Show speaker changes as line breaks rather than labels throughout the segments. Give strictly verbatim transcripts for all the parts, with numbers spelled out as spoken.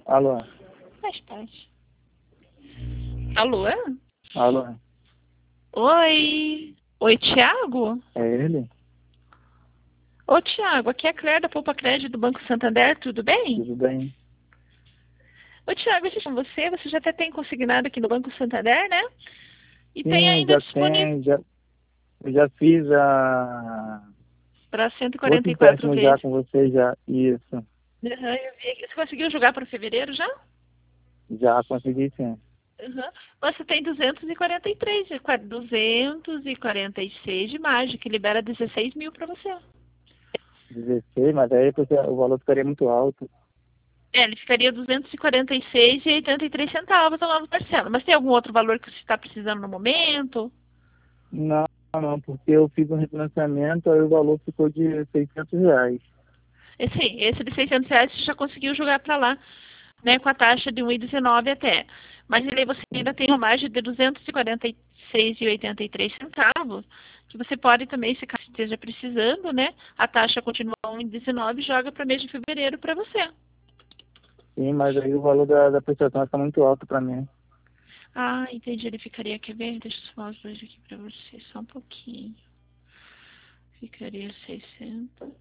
Alô?
Faz parte. Alô?
Alô?
Oi. Oi, Tiago?
É ele?
Ô, Tiago, aqui é a Claire da Poupa Crédito do Banco Santander, tudo bem?
Tudo bem?
Ô, Tiago, eu com você, você já até tem consignado aqui no Banco Santander, né? E tem
Sim,
ainda
já
disponível
tem, já, eu já fiz a
para cento e quarenta
outro
e quatro
empréstimo já
vezes.
com você, já, isso,
Uhum, eu vi aqui. Você conseguiu jogar para fevereiro já?
já consegui sim.
Uhum. Você tem duzentos e quarenta e três, de qua- duzentos e quarenta e seis de margem, que libera dezesseis mil para você.
dezesseis, mas aí porque o valor ficaria muito alto.
É, ele ficaria duzentos e quarenta e seis e oitenta e três centavos a nova parcela. Mas tem algum outro valor que você está precisando no momento?
Não, não, porque eu fiz um refinanciamento, aí o valor ficou de seiscentos reais.
Esse, esse de seiscentos reais você já conseguiu jogar para lá, né, com a taxa de um vírgula dezenove até. Mas ele, você ainda tem uma margem de duzentos e quarenta e seis e oitenta e três centavos, que você pode também, se caso esteja precisando, né, a taxa continua um vírgula dezenove, joga para mês de fevereiro para você.
Sim, mas aí o valor da, da prestação está muito alto para mim.
Ah, entendi. Ele ficaria, quer ver? Deixa eu somar os dois aqui para você, só um pouquinho. Ficaria seiscentos.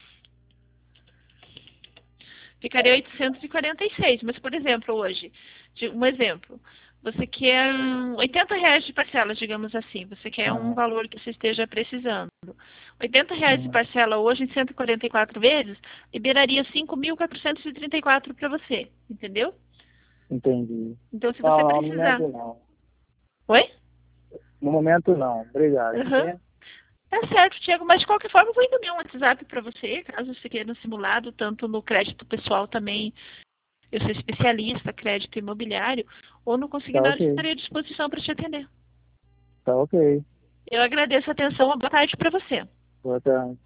Ficaria oitocentos e quarenta e seis. Mas, por exemplo, hoje, de- um exemplo, você quer oitenta reais de parcelas, digamos assim. Você quer um
Aham,
valor que você esteja precisando. oitenta reais de
aham,
parcela hoje em cento e quarenta e quatro vezes, liberaria cinco mil quatrocentos e trinta e quatro para você. Entendeu?
entendi.
Então, se
Não,
você
não, no
precisar.
momento não.
Oi?
No momento não, obrigado.
Aham. Tá certo, Tiago, mas de qualquer forma eu vou encaminhar um WhatsApp para você, caso você queira no simulado, tanto no crédito pessoal também, eu sou especialista, crédito imobiliário, ou no
Tá
consignado
ok,
estarei à disposição para te atender.
tá ok.
Eu agradeço a atenção, uma boa tarde para você.
Boa tarde.